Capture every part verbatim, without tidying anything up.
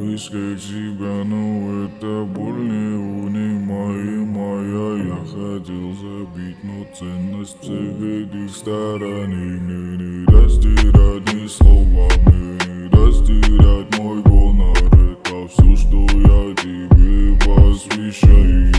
близко к тебе, но это боль неунимаемая. Я хотел забить, но ценность всех этих стараний мне не достирать ни словами, не достирать мой гонор. Это все, что я тебе посвящаю.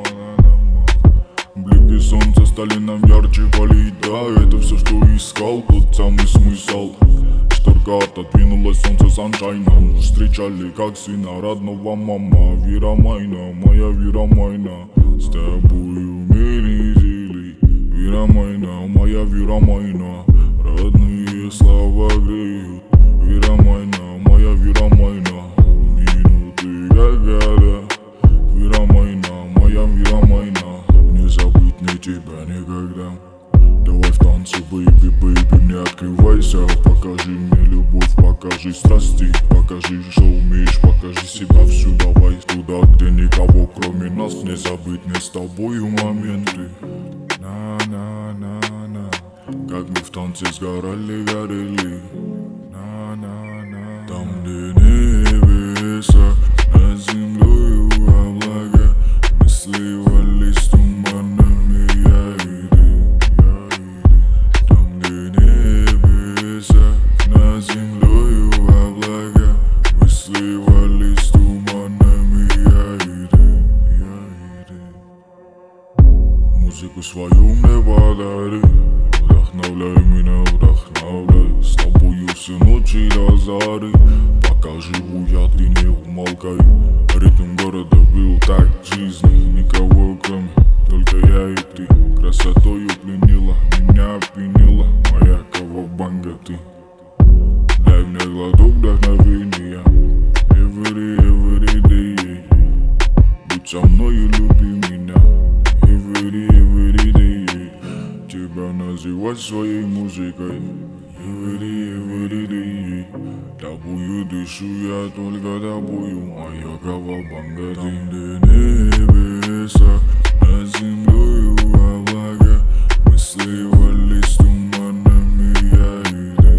Блики солнца стали нам ярче палить, да, это все, что искал, тот самый смысл. Шторка отодвинулась, солнце саншайном встречали, как сына родного, мама. Вера майна, моя Вера майна, с тобою мили зили. Вера майна, моя Вера майна, родные слова греют. Вера майна, моя Вера майна, минуты как года. Вера майна, моя Вера майна, не забыть мне тебя никогда. Давай в танце, бэйби, бэйби, мне открывайся. Покажи мне любовь, покажи страсти, покажи, что умеешь, покажи себя всю. Давай туда, где никого кроме нас. Не забыть мне с тобою моменты. На-на-на-на, как мы в танце сгорали, горели. На-на-на, там, где небеса над землею облака, мы сливались туманами, я и ты. Там, где небеса над землею облака, мы сливались туманами, я и ты, я и ты. Музыку свою мне подари, вдохновляй меня, вдохновляй. С тобою все ночи до зари, пока живу я, ты не умолкай. Ритм города был так жизни, никого кроме, только я и ты. Красотою пленила, меня опьянила моя кавабанга ты. Дай мне глоток вдохновения, every, every day. Будь со мной и люби меня, every, every day. Тебя называть своей музыкой, every, every day. Тобою дышу я, только тобою, моя кавабанга. Там, где небеса над землею облака, мы сливались туманами, я и ты.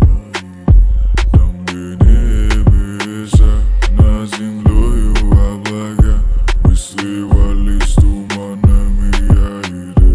Там, где небеса над землею облака, мы сливались туманами, я и ты.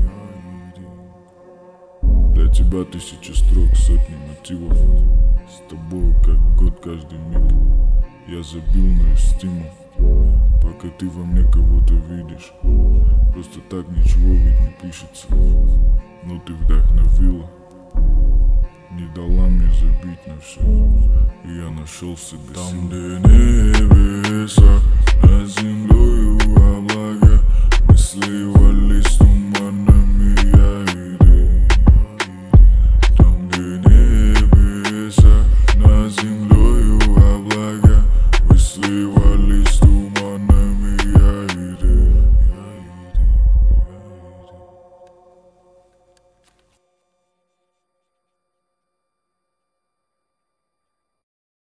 Для тебя тысяча строк, сотни мотивов. С тобою как год каждый миг. Я забил на стимул, пока ты во мне кого-то видишь. Просто так ничего ведь не пишется, но ты вдохновила, не дала мне забить на все, и я нашел себе. Там, где небеса над землей